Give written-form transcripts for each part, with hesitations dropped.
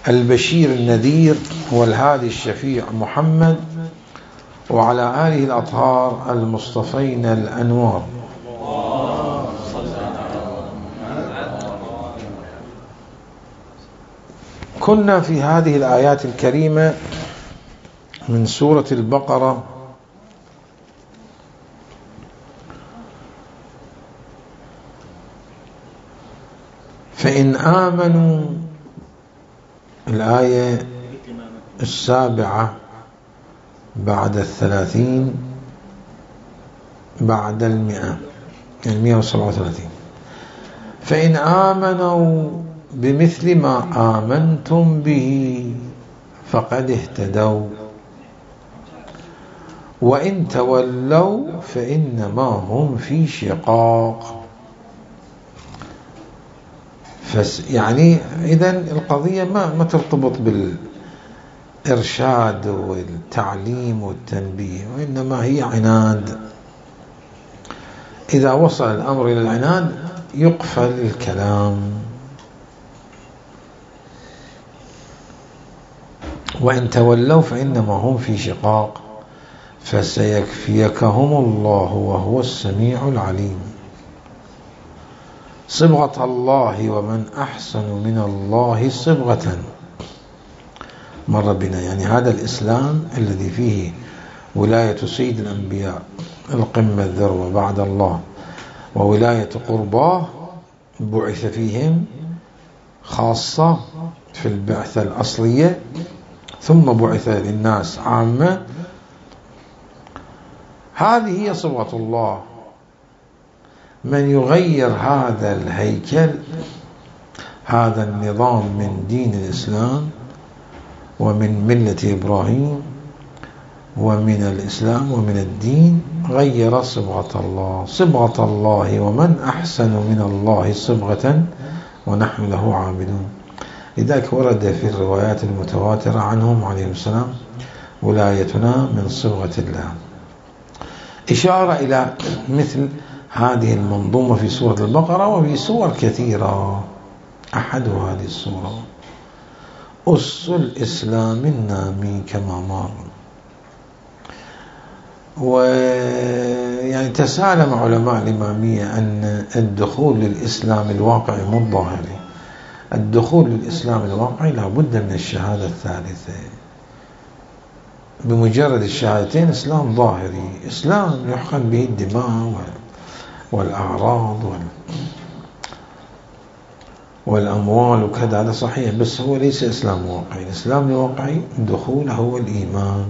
البشير النذير والهادي الشفيع محمد وعلى آله الأطهار المصطفين الأنوار. كنا في هذه الآيات الكريمة من سورة البقرة فإن آمنوا، الآية 7 بعد 30 بعد 100، يعني 137. فإن آمنوا بمثل ما آمنتم به فقد اهتدوا وإن تولوا فإنما هم في شقاق. يعني إذن القضية ما ترتبط بالإرشاد والتعليم والتنبيه، وإنما هي عناد. إذا وصل الأمر إلى العناد يقفل الكلام. وإن تولوا فإنما هم في شقاق فسيكفيكهم الله وهو السميع العليم. صبغة الله ومن أحسن من الله صبغة، مر بنا، يعني هذا الإسلام الذي فيه ولاية سيد الأنبياء القمة الذروة بعد الله، وولاية قرباه بعث فيهم خاصة في البعثة الأصلية، ثم بعث للناس عامة. هذه هي صبغة الله. من يغير هذا الهيكل، هذا النظام من دين الإسلام ومن ملة إبراهيم ومن الإسلام ومن الدين، غير صبغة الله. صبغة الله ومن أحسن من الله صبغة ونحن له عابدون. لذلك ورد في الروايات المتواترة عنهم عليهم السلام: ولايتنا من صبغة الله. إشارة إلى مثل هذه المنظومة في سورة البقرة وفي سور كثيرة. أحد هذه السورة أس الإسلام النامي كما مر. ويعني تسالم علماء الإمامية أن الدخول للإسلام الواقعي مو الظاهري. الدخول للإسلام الواقعي لابد من الشهادة الثالثة. بمجرد الشهادتين إسلام ظاهري، إسلام يحقن به الدماء والأعراض والأموال وكذا، هذا صحيح، بس هو ليس إسلام واقعي. الإسلام الواقعي دخول هو الإيمان.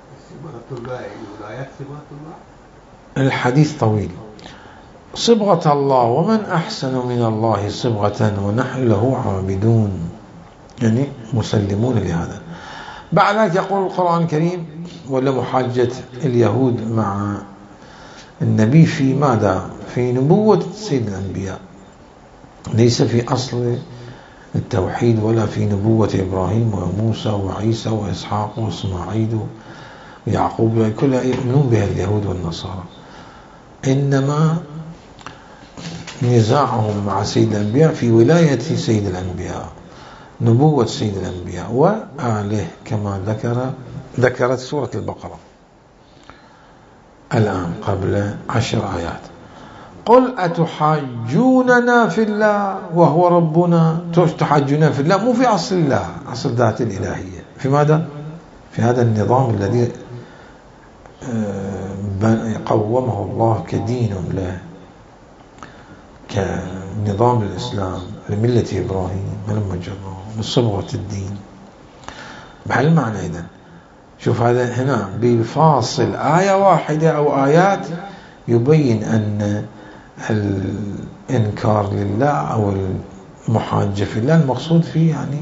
الحديث طويل. صبغة الله ومن أحسن من الله صبغة ونحن له عابدون، يعني مسلمون لهذا. بعد ذلك يقول القرآن الكريم: ولا محاجة اليهود مع النبي في ماذا؟ في نبوة سيد الأنبياء، ليس في أصل التوحيد ولا في نبوة إبراهيم وموسى وعيسى وإسحاق وإسماعيل ويعقوب، كلها يؤمنون بها اليهود والنصارى. إنما نزاعهم مع سيد الأنبياء في ولاية سيد الأنبياء، نبوة سيد الأنبياء وآله، كما ذكرت سورة البقرة الآن قبل 10 آيات. قل أتحاجوننا في الله وهو ربنا. تحاجوننا في الله مو في أصل الله، أصل ذات الإلهية. في ماذا؟ في هذا النظام الذي قومه الله كدين له، كنظام الإسلام لملة إبراهيم لما جرى بصبغة الدين. بهالمعنى إذن شوف هذا هنا بفاصل آية واحدة أو آيات يبين أن الإنكار لله أو المحاجة في الله المقصود فيه يعني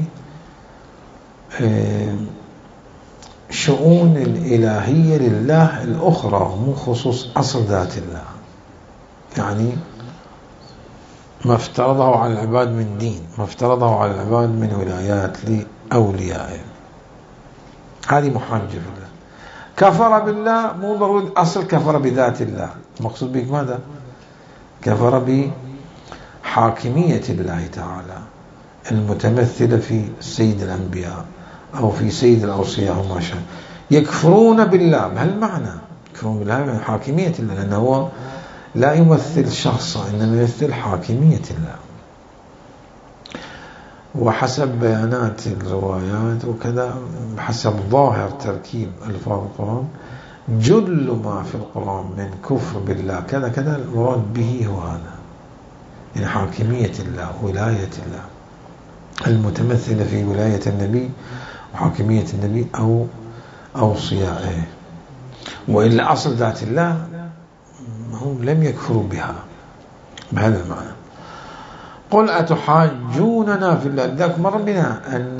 شؤون الإلهية لله الأخرى، مو خصوص أصل ذات الله. يعني ما افترضه على العباد من دين، ما افترضه على العباد من ولايات لأوليائه، هذه محاجة في الله. كفر بالله مو ضروري أصل كفر بذات الله، المقصود بك ماذا؟ كفر بحاكمية الله تعالى، المتمثلة في سيد الأنبياء أو في سيد الأوصياء أو ما شاء، يكفرون بالله بهالمعنى، يكفرون بالله من حاكمية الله، لأنه هو لا يمثل شخصا إنما يمثل حاكمية الله. وحسب بيانات الروايات وكذا، حسب ظاهر تركيب ألفاظ القرآن، جل ما في القرآن من كفر بالله كذا كذا المراد به هو هذا، يعني حاكمية الله، ولاية الله المتمثلة في ولاية النبي وحاكمية النبي أو أوصيائه. وإلا أصل ذات الله هم لم يكفروا بها بهذا المعنى. قل أتحاجوننا في الله. ذاك مر بنا أن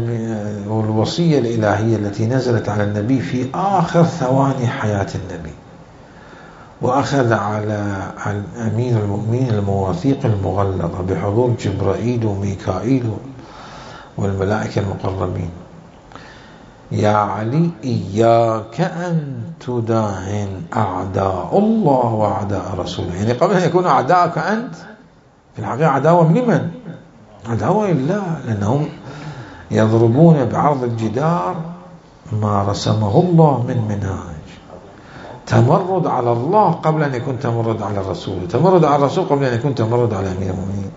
الوصية الإلهية التي نزلت على النبي في آخر ثواني حياة النبي، وأخذ على أمين المؤمنين المواثيق المغلظة بحضور جبرائيل وميكائيل والملائكة المقربين: يا علي إياك أن تداهن أعداء الله وأعداء رسوله. يعني قبل أن يكون أعداءك أنت، في الحقيقة عداوة لمن؟ عداوة لله، لأنهم يضربون بعرض الجدار ما رسمه الله من منهاج، تمرد على الله قبل أن يكون تمرد على الرسول، تمرد على الرسول قبل أن يكون تمرد على أمير المؤمنين.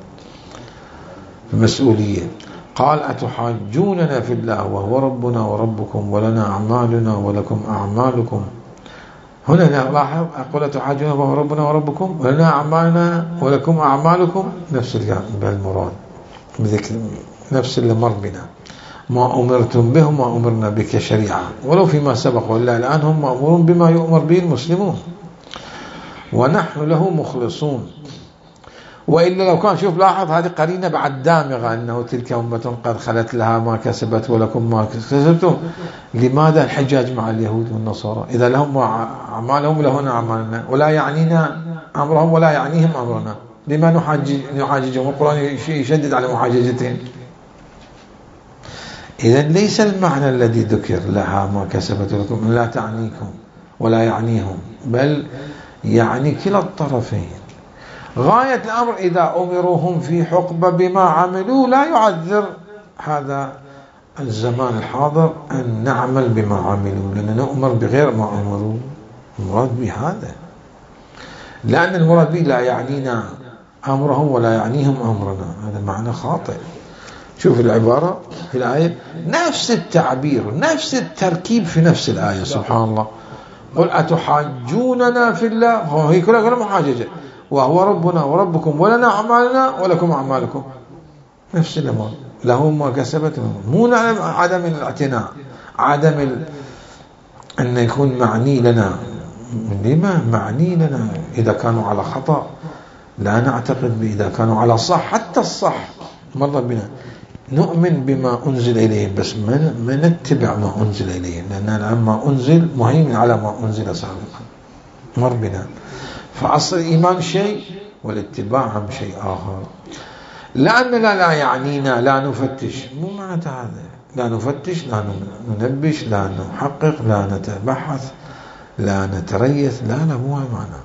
المسؤولية. قال أتحاجوننا في الله وهو ربنا وربكم ولنا أعمالنا ولكم أعمالكم. هنا لاحظ أقول أتحاجوننا وهو ربنا وربكم ولنا أعمالنا ولكم أعمالكم، نفس المراد بذكر نفس اللي مر بنا. ما أمرتم به ما أمرنا بك شريعة، ولو فيما سبق، ولا الآن هم مأمورون بما يؤمر به المسلمون ونحن له مخلصون. وإلا لو كان، شوف لاحظ هذه قرينة بعد دامغة، أنه تلك أمة قد خلت لها ما كسبت ولكم ما كسبتم. لماذا الحجاج مع اليهود والنصارى؟ إذا لهم أعمالهم لهنا أعمالنا، ولا يعنينا أمرهم ولا يعنيهم أمرنا، لما نحاججهم؟ القرآن يشدد على محاججتهم. إذن ليس المعنى الذي ذكر لها ما كسبت لكم لا تعنيكم ولا يعنيهم، بل يعني كلا الطرفين. غاية الأمر إذا أمروهم في حقبة بما عملوا لا يعذر هذا الزمان الحاضر أن نعمل بما عملوا، لأن نؤمر بغير ما أمروا. المراد بهذا، لأن المراد به لا يعنينا أمرهم ولا يعنيهم أمرنا، هذا معنى خاطئ. شوف العبارة في الآية، نفس التعبير نفس التركيب في نفس الآية، سبحان الله. قل أتحاجوننا في الله، هي كلها غير محاججة، وهو ربنا وربكم ولنا أعمالنا ولكم أعمالكم، نفس الأمر، لهم ما كسبت. مو عدم الاعتناء، عدم أن يكون معني لنا. لما معني لنا؟ إذا كانوا على خطأ لا نعتقد، إذا كانوا على صح، حتى الصح مر بنا نؤمن بما أنزل إليهم، بس ما نتبع ما أنزل إليهم، لأن ما أنزل مهيمن على ما أنزل سابقا، مر بنا. فأصل الإيمان شيء والاتباع شيء آخر. لأننا لا يعنينا لا نفتش، مو معنى هذا، لا نفتش، لا ننبش، لا نحقق، لا نتبحث، لا نتريث، لا مو معنى.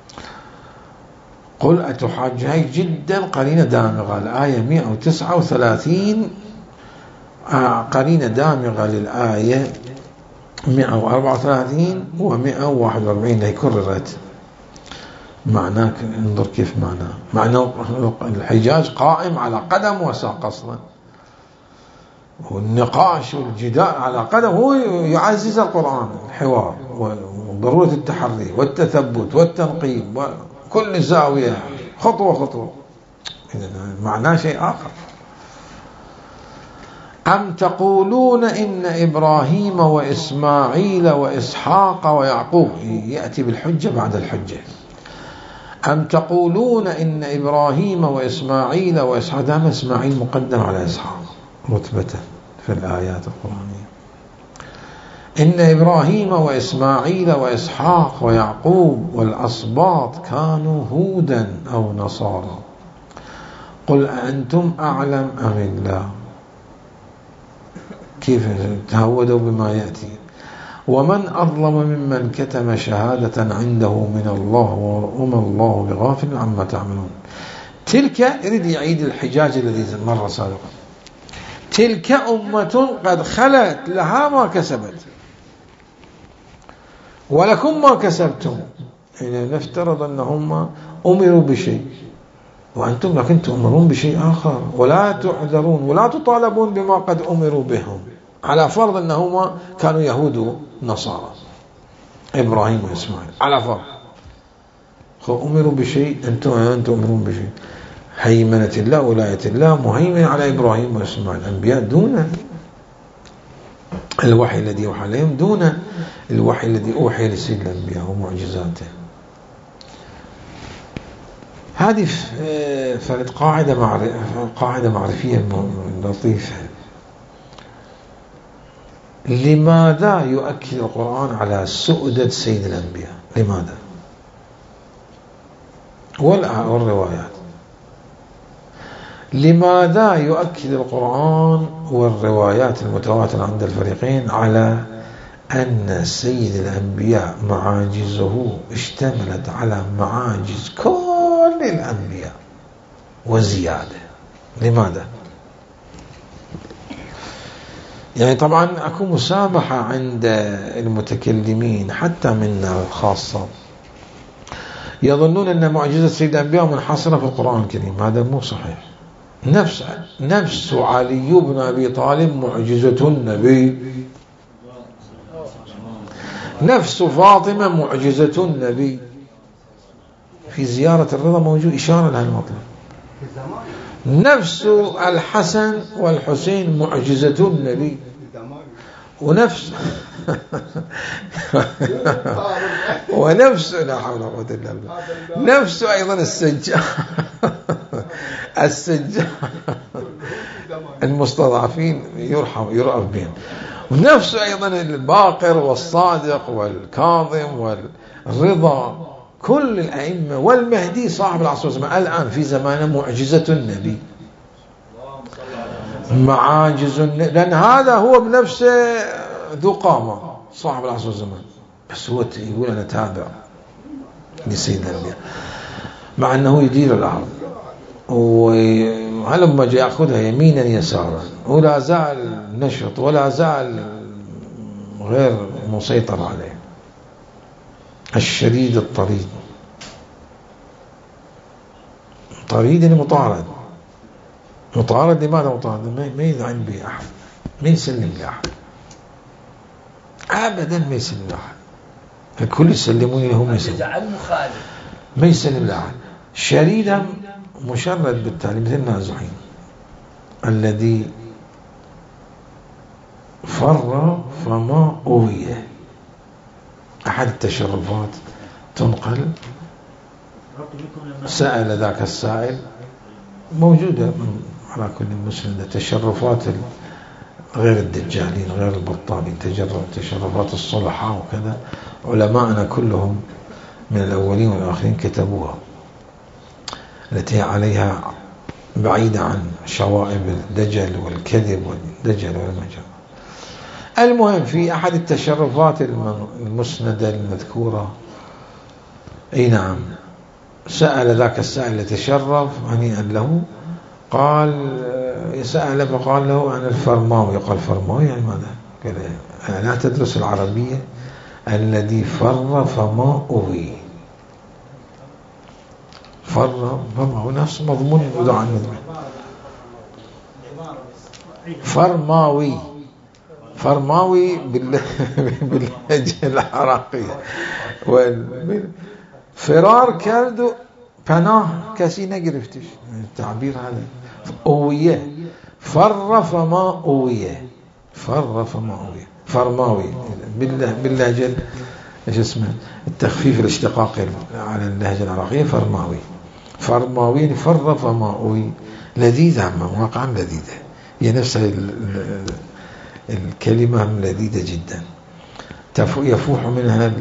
قل أتحاج، هاي جدا قرينة دامغة. الآية 139 قرينة دامغة للآية 134 و141 اللي كررت. معناه انظر كيف معناه الحجاج قائم على قدم وساق أصلا، والنقاش والجدال على قدم، هو يعزز القرآن، الحوار وضرورة التحري والتثبت والتنقيب وكل زاوية خطوة خطوة. معناه شيء آخر. أم تقولون إن إبراهيم وإسماعيل وإسحاق ويعقوب، يأتي بالحجة بعد الحجة. أم تقولون إن إبراهيم وإسماعيل وإسحاق، دام إسماعيل مقدم على إسحاق رتبة في الآيات القرآنية. إن إبراهيم وإسماعيل وإسحاق ويعقوب والأسباط كانوا هودا أو نصارى. قل أنتم أعلم أم الله؟ كيف تهودوا بما يأتي. ومن أظلم ممن كتم شهادة عنده من الله وما الله بغافل عما تعملون. تلك يريد يعيد الحجاج الذي مر سابقا. تلك أمة قد خلت لها ما كسبت ولكم ما كسبتم. يعني نفترض أنهم أمروا بشيء وأنتم لكن تؤمرون بشيء آخر ولا تعذرون ولا تطالبون بما قد أمروا بهم، على فرض أنهما كانوا يهود نصارى إبراهيم وإسماعيل، على فرض أمروا بشيء، أنتم أمرون بشيء. هيمنة الله ولاية الله مهيمن على إبراهيم وإسماعيل، الأنبياء دون الوحي الذي أوحى عليهم، دون الوحي الذي أوحي لسيد الأنبياء ومعجزاته. هذه فرد قاعدة معرفية لطيفة. لماذا يؤكد القرآن على سؤدة سيد الأنبياء؟ لماذا؟ والروايات. لماذا يؤكد القرآن والروايات المتواترة عند الفريقين على أن سيد الأنبياء معاجزه اشتملت على معاجز كل الأنبياء وزيادة؟ لماذا؟ يعني طبعا أكو مسامحة عند المتكلمين حتى منا الخاصة، يظنون أن معجزة سيد الأنبياء منحصرة في القرآن الكريم. هذا مو صحيح. نفس علي بن أبي طالب معجزة النبي، نفس فاطمة معجزة النبي. في زيارة الرضا موجود إشارة لهذا المطلب. نفس الحسن والحسين معجزة النبي، ونفس ونفس لا حول ولا قوة إلا بالله، نفس أيضا السجاد المستضعفين يرأف بهم، ونفس أيضا الباقر والصادق والكاظم والرضا، كل الأئمة، والمهدي صاحب العصر والزمان الآن في زمانه معجزة النبي، معاجز النبي، لأن هذا هو بنفسه ذو قامة صاحب العصر والزمان، بس هو يقول أنا تابع لسيد الأنبياء، مع أنه يدير الأرض وهلما جاء يأخذها يمينا يسارا، ولا زال نشط ولا زال غير مسيطر عليه، الشديد الطريد، طريد مطارد. مطارد لماذا مطارد؟ ما يذعن به أحد، ما يسلم لأحد أبدا، ما يسلم لأحد، الكل يسلمون له، ما يسلم لأحد. شريدا مشرد بالتالي مثل النازحين الذي فر فما أويه. أحد التشرفات تنقل، سأل ذاك السائل، موجودة على كل مسلم، تشرفات غير الدجالين غير البطالين، تشرفات الصلحاء وكذا، علماءنا كلهم من الأولين والآخرين كتبوها، التي عليها بعيدة عن شوائب الدجل والكذب والدجل والمجال. المهم في أحد التشرفات المسندة المذكورة، أي نعم، سأل ذاك السائل يتشرف هنيئا له، قال سأل فقال له عن الفرماوي. قال فرماوي يعني ماذا؟ قال لا تدرس العربية؟ الذي فر فما أوي. فر فما هو نفس مضمون يدعى عنه فرماوي باللهجة العراقية. فرار كردو پناه کسی نگرفتش، التعبير هذا اویه، فر فما اویه، فر فما اویه، فرماوي باللهجة ايش اسمه التخفيف الاشتقاقي على اللهجة العراقية، فرماوي يعني فر فما اوي، لذيذة واقعا لذيذة، هي نفسها الكلمة لذيذة جدا، يفوح منها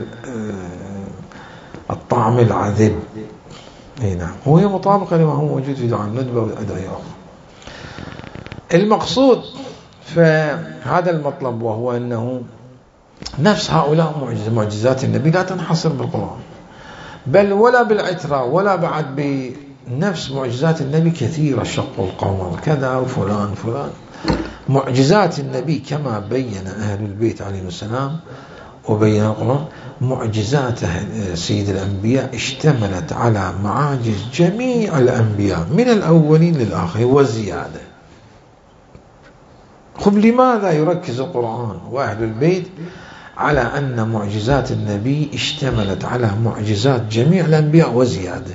الطعم العذب. اي نعم، وهي مطابقة لما هو موجود في دعاء الندبة والأدعية أخرى. المقصود فهذا المطلب، وهو أنه نفس هؤلاء معجزات النبي لا تنحصر بالقرآن، بل ولا بالعترة، ولا بعد نفس معجزات النبي كثيرة، شق القمر كذا وفلان فلان. معجزات النبي كما بين أهل البيت عليه السلام وبين القرآن، معجزات سيد الأنبياء اشتملت على معاجز جميع الأنبياء من الأولين للآخرين وزيادة. خب لماذا يركز القرآن وأهل البيت على أن معجزات النبي اشتملت على معجزات جميع الأنبياء وزيادة؟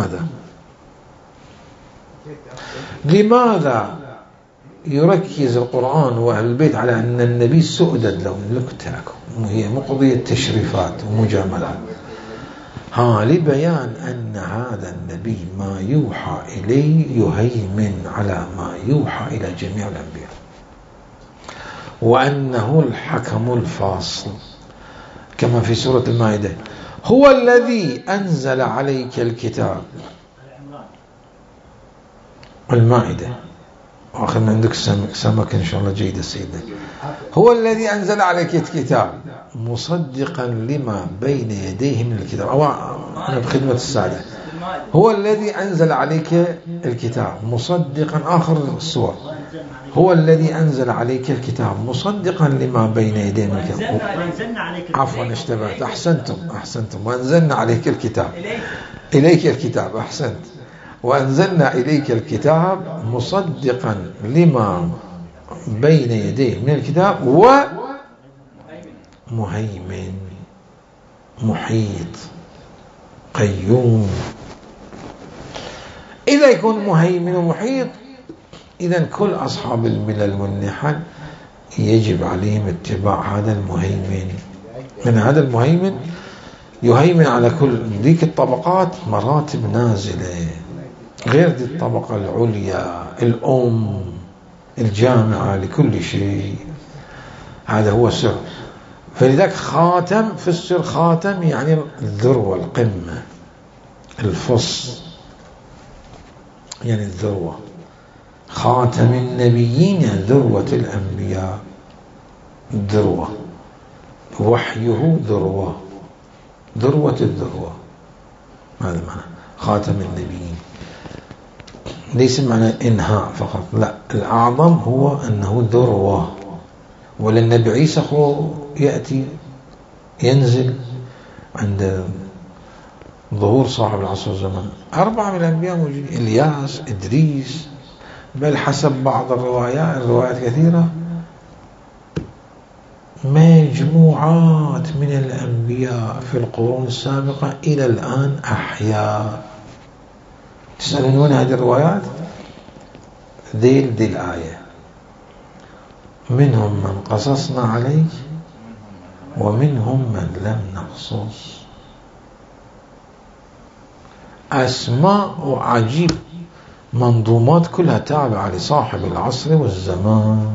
لماذا يركز القرآن وأهل البيت على أن النبي سؤدد له لكتاكم، وهي مقضية تشريفات ومجاملات؟ لبيان أن هذا النبي ما يوحى إليه يهيمن على ما يوحى إلى جميع الأنبياء، وأنه الحكم الفاصل كما في سورة المائدة: هو الذي أنزل عليك الكتاب. المائدة وآخر من عندك سمك إن شاء الله جيدة سيدنا. هو الذي أنزل عليك الكتاب مصدقا لما بين يديه من الكتاب. أنا بخدمة السادة. هو الذي أنزل عليك الكتاب مصدقا، آخر السور: هو الذي أنزل عليك الكتاب مصدقا لما بين يديه من الكتاب. عفوا اشتبهت، أحسنتم. وأنزلنا عليك الكتاب، إليك الكتاب، أحسنت. وأنزلنا إليك الكتاب مصدقا لما بين يديه من الكتاب ومهيمن، محيط، قيوم. إذا يكون مهيمن ومحيط، إذن كل أصحاب الملل والنحل يجب عليهم اتباع هذا المهيمن. من هذا المهيمن يهيمن على كل ذيك الطبقات، مراتب نازلة غير ذي الطبقة العليا الأم الجامعة لكل شيء. هذا هو السر. فلذلك خاتم في السر، خاتم يعني الذروة، القمة، الفص يعني الذروة. خاتم النبيين ذروة الأنبياء، الذروة. وحيه ذروة، ذروة الذروة. هذا معنى خاتم النبيين. ليس معنى إنهاء فقط، لا، الأعظم هو أنه ذروة. وللنبي عيسى يأتي ينزل عند ظهور صاحب العصر والزمان. 4 من الأنبياء موجودين: إلياس، إدريس، بل حسب بعض الروايات كثيرة مجموعات من الأنبياء في القرون السابقة إلى الآن أحياء. تسألون وين هذه الروايات؟ ذي الآية: منهم من قصصنا عليك ومنهم من لم نقصص. أسماء وعجيب، منظومات كلها تابعة لصاحب العصر والزمان،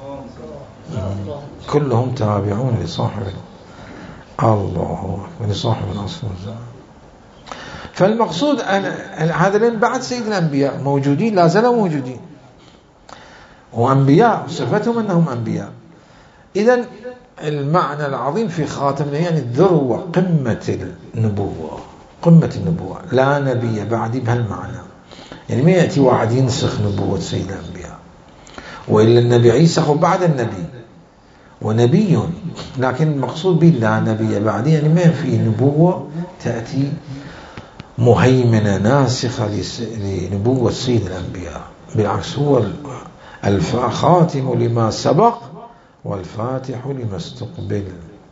كلهم تابعون لصاحب الله ولصاحب العصر والزمان. فالمقصود أن هذين بعد سيد الأنبياء موجودين، لا زالوا موجودين، وأنبياء صفتهم أنهم أنبياء. إذن المعنى العظيم في خاتم يعني الذروة، قمة النبوة، قمة النبوة، لا نبي بعدي بهالمعنى. يعني ما يأتي واحد ينسخ نبوة سيد الأنبياء، وإلا النبي عيسى هو بعد النبي ونبي، لكن المقصود به لا نبي بعدي، يعني ما في نبوة تأتي مهيمنة ناسخة لنبوة سيد الأنبياء. بالعكس، هو الخاتم لما سبق والفاتح لما استقبل.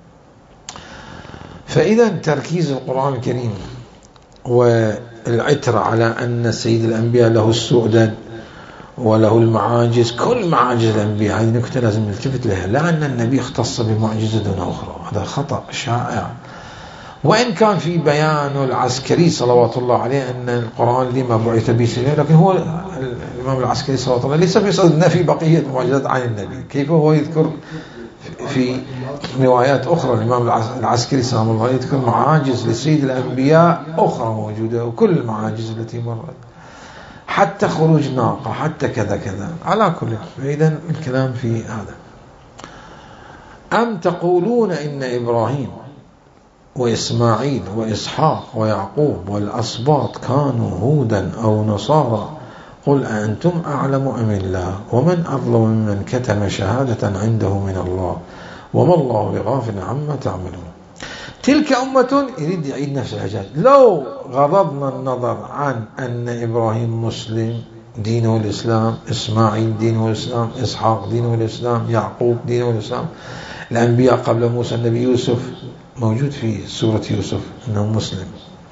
فإذا تركيز القرآن الكريم والعترة على أن سيد الأنبياء له السؤدد وله المعاجز، كل معاجز الأنبياء، هذه نكتة لازم نلتفت لها، لا أن النبي اختص بمعجزة دون أخرى، هذا خطأ شائع. وإن كان في بيان العسكري صلوات الله عليه أن القرآن لما بعث به سيدنا، لكن هو الإمام العسكري صلوات الله ليس بيصد نفي بقية المعجزات عن النبي. كيف هو يذكر في روايات أخرى الإمام العسكري سلام الله يذكر معاجز لسيد الأنبياء أخرى موجودة، وكل المعاجز التي مرت، حتى خروج ناقة، حتى كذا كذا، على كل. فإذا الكلام في هذا. أم تقولون إن إبراهيم وإسماعيل وإسحاق ويعقوب والأسباط كانوا هودا أو نصارى قل أأنتم أعلم أم الله ومن أظلم ممن كتم شهادة عنده من الله وما الله بغافل عما تعملون. تلك أمة يريد يعيد نفس الحجاج. لو غضضنا النظر عن أن إبراهيم مسلم دينه الإسلام، إسماعيل دينه الإسلام، إسحاق دينه الإسلام، يعقوب دينه الإسلام، الأنبياء قبل موسى النبي يوسف موجود في سورة يوسف أنه مسلم،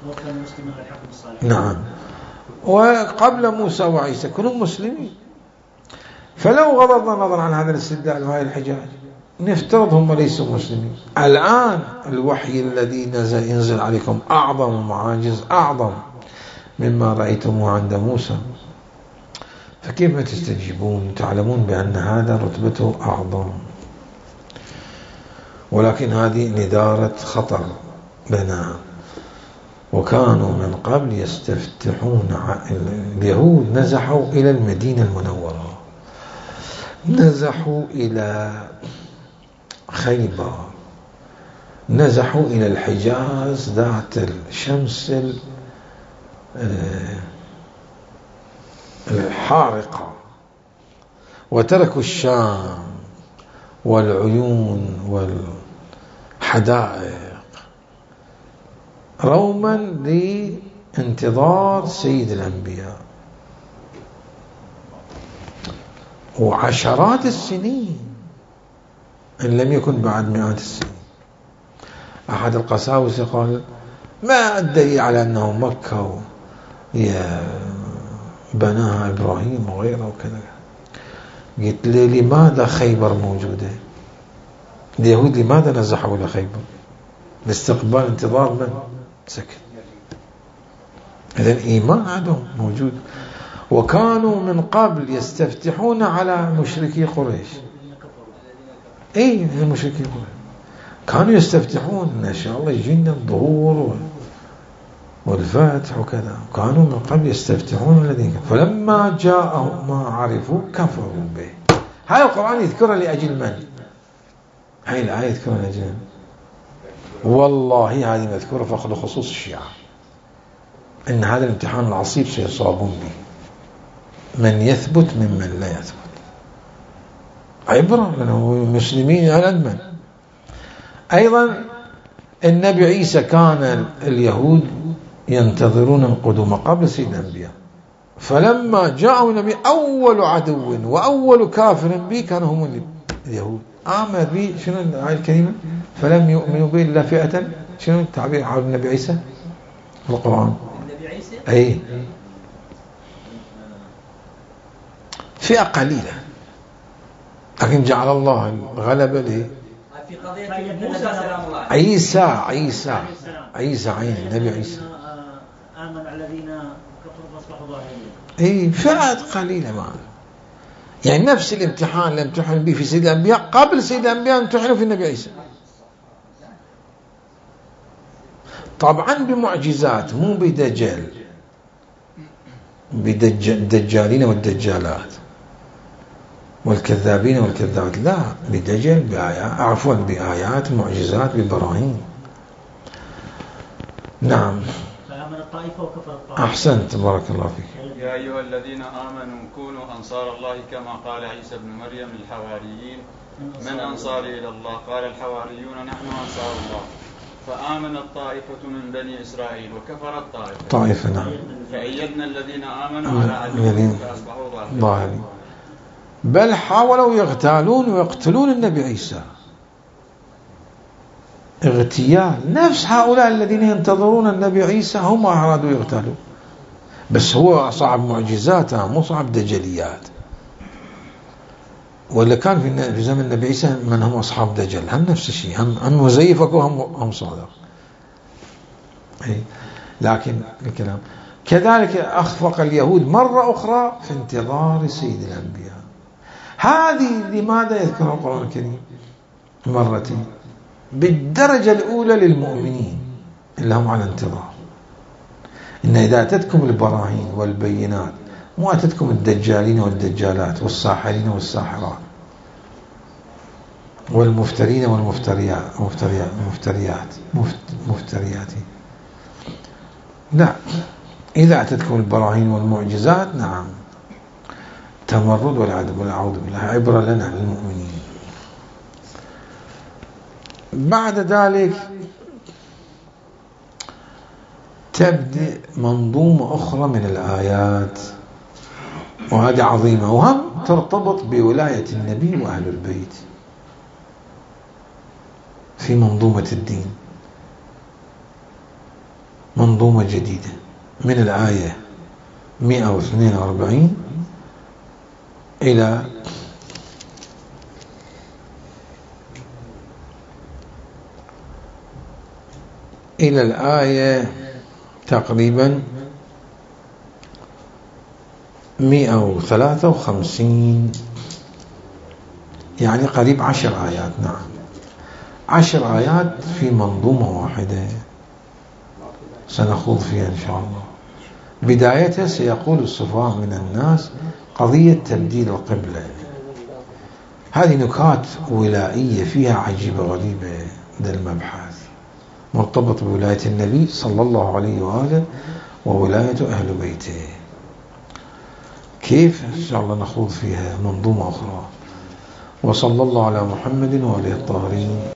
نعم، وقبل موسى وعيسى كلهم مسلمين. فلو غضضنا النظر عن هذا الاستدلال وهذه الحجاج نفترض هم ليسوا مسلمين. الآن الوحي الذي ينزل عليكم أعظم معاجز أعظم مما رأيتموه عند موسى، فكيف ما تستجيبون تعلمون بأن هذا رتبته أعظم؟ ولكن هذه ندارة خطر لنا. وكانوا من قبل يستفتحون، اليهود نزحوا إلى المدينة المنورة، نزحوا إلى خيبر، نزحوا إلى الحجاز ذات الشمس الحارقة، وتركوا الشام والعيون والحدائق روما لانتظار سيد الأنبياء. وعشرات السنين إن لم يكن بعد مئات السنين. أحد القساوسة قال ما أدعي على أنه مكة بناها إبراهيم وغيره وكذا. قلت لي لماذا خيبر موجودة؟ اليهود لماذا نزحوا إلى خيبر؟ لاستقبال انتظار من؟ سكت. إذن إيمان عندهم موجود. وكانوا من قبل يستفتحون على مشركي قريش. المشركي قريش كانوا يستفتحون إن شاء الله يجينا الظهور والفتح وكذا. كانوا من قبل يستفتحون الذين، فلما جاءهم ما عرفوا كفروا به. هذا القرآن يذكرها لأجل من؟ هاي الآية يذكرها لأجل من؟ والله هذه مذكورة فقط خصوص الشيعة، إن هذا الامتحان العصيب سيصابون به من يثبت ممن لا يثبت. عبرة للمسلمين على من. أيضا النبي عيسى كان اليهود ينتظرون القدوم قبل سيد الأنبياء، فلما جاءوا النبي أول عدو وأول كافر به كانوا هم اليهود. آمن به شنو الآية الكريمة؟ فلم يؤمنوا به إلا فئة. شنو التعبير عن النبي عيسى في القرآن؟ النبي عيسى فئة قليلة، لكن جعل الله الغلبة له في قضية موسى سلام الله عيسى عين النبي عيسى. آمن الذين كفروا فاصبحوا ظاهرين. فئة قليلة معنا. يعني نفس الامتحان اللي امتحن به في سيد الأنبياء قبل سيد الأنبياء امتحنوا في النبي عيسى، طبعا بمعجزات مو بالدجالين والدجالات والكذابين والكذابات، لا، بدجل بآيات، بآيات معجزات ببراهين. نعم. فآمن الطائفة وكفر الطائفة. أحسنت، بارك الله فيك. يا أيها الذين آمنوا كونوا أنصار الله كما قال عيسى بن مريم للحواريين من أنصاري إلى الله قال الحواريون نحن أنصار الله فآمنت طائفة من بني إسرائيل وكفرت طائفة. نعم. فأيدنا الذين آمنوا على عدوهم فأصبحوا ظاهرين. بل حاولوا يغتالون ويقتلون النبي عيسى اغتيال. نفس هؤلاء الذين ينتظرون النبي عيسى هم أرادوا يغتالوا، بس هو صعب معجزاته مو صعب دجليات. ولا كان في زمن النبي عيسى من هم أصحاب دجل هم نفس الشيء، هم مزيفك وهم صادق. لكن الكلام كذلك أخفق اليهود مرة أخرى في انتظار سيد الأنبياء. هذه لماذا يذكر القرآن الكريم مرتين؟ بالدرجة الأولى للمؤمنين اللي هم على انتظار، إن إذا أتتكم البراهين والبينات مو أتتكم الدجالين والدجالات والساحرين والساحرات. والمفترين مفتريات. لا، إذا أتتكم البراهين والمعجزات نعم تمرد والعوذ بالله، عبرة لنا للمؤمنين. بعد ذلك تبدأ منظومة أخرى من الآيات، وهذه عظيمة، وهم ترتبط بولاية النبي وأهل البيت في منظومة الدين. منظومة جديدة من الآية 142 إلى الآية تقريبا 153، يعني قريب 10 آيات. نعم 10 آيات في منظومة واحدة سنخوض فيها إن شاء الله. بدايتها سيقول السفهاء من الناس قضية تبديل القبلة. هذه نكات ولائية فيها عجيبة غريبة. هذا المبحث مرتبط بولاية النبي صلى الله عليه وآله وولاية أهل بيته. كيف إن شاء الله نخوض فيها منظومة أخرى. وصلى الله على محمد وآله الطاهرين.